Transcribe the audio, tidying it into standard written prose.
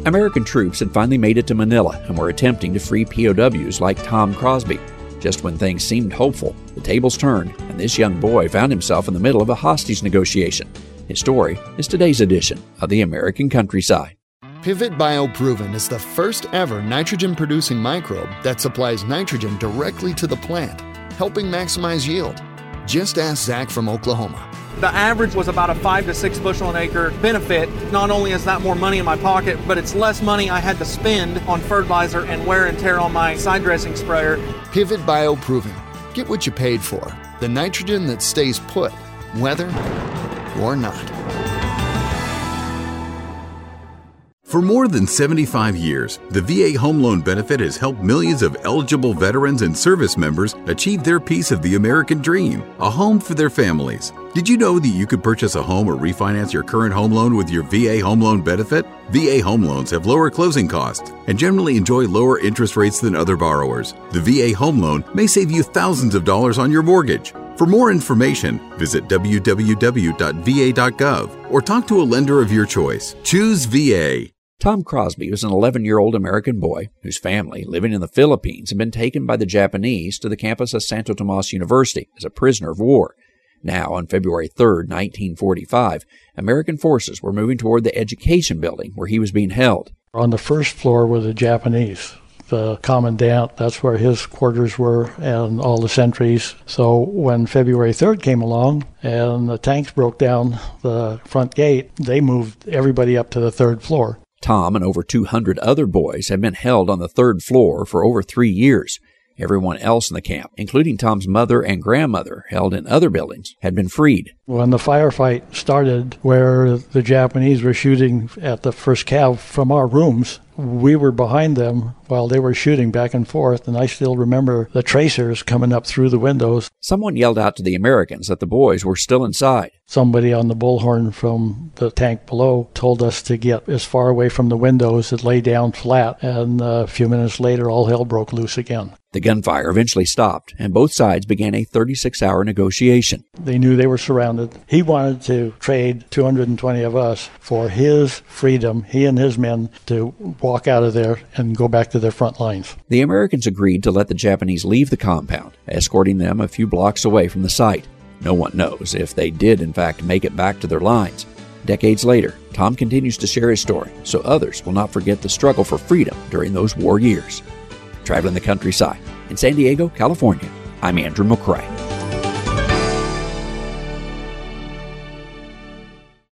American troops had finally made it to Manila and were attempting to free POWs like Tom Crosby. Just when things seemed hopeful, the tables turned, and this young boy found himself in the middle of a hostage negotiation. His story is today's edition of the American Countryside. Pivot BioProven is the first ever nitrogen-producing microbe that supplies nitrogen directly to the plant, helping maximize yield. Just ask Zach from Oklahoma. The average was about a 5 to 6 bushel an acre benefit. Not only is that more money in my pocket, but it's less money I had to spend on fertilizer and wear and tear on my side dressing sprayer. Pivot BioProven. Get what you paid for. The nitrogen that stays put, whether or not. For more than 75 years, the VA Home Loan Benefit has helped millions of eligible veterans and service members achieve their piece of the American dream, a home for their families. Did you know that you could purchase a home or refinance your current home loan with your VA Home Loan Benefit? VA home loans have lower closing costs and generally enjoy lower interest rates than other borrowers. The VA Home Loan may save you thousands of dollars on your mortgage. For more information, visit www.va.gov or talk to a lender of your choice. Choose VA. Tom Crosby was an 11-year-old American boy whose family, living in the Philippines, had been taken by the Japanese to the campus of Santo Tomas University as a prisoner of war. Now, on February 3, 1945, American forces were moving toward the education building where he was being held. On the first floor were the Japanese. The commandant, that's where his quarters were, and all the sentries. So when February 3rd came along and the tanks broke down the front gate, they moved everybody up to the third floor. Tom and over 200 other boys had been held on the third floor for over 3 years. Everyone else in the camp, including Tom's mother and grandmother, held in other buildings, had been freed. When the firefight started, where the Japanese were shooting at the first cav from our rooms, we were behind them while they were shooting back and forth, and I still remember the tracers coming up through the windows. Someone yelled out to the Americans that the boys were still inside. Somebody on the bullhorn from the tank below told us to get as far away from the windows and lay down flat, and a few minutes later all hell broke loose again. The gunfire eventually stopped, and both sides began a 36-hour negotiation. They knew they were surrounded. He wanted to trade 220 of us for his freedom, he and his men, to walk out of there and go back to their front lines. The Americans agreed to let the Japanese leave the compound, escorting them a few blocks away from the site. No one knows if they did in fact make it back to their lines. Decades later, Tom continues to share his story so others will not forget the struggle for freedom during those war years. Traveling the countryside in San Diego, California, I'm Andrew McCrae.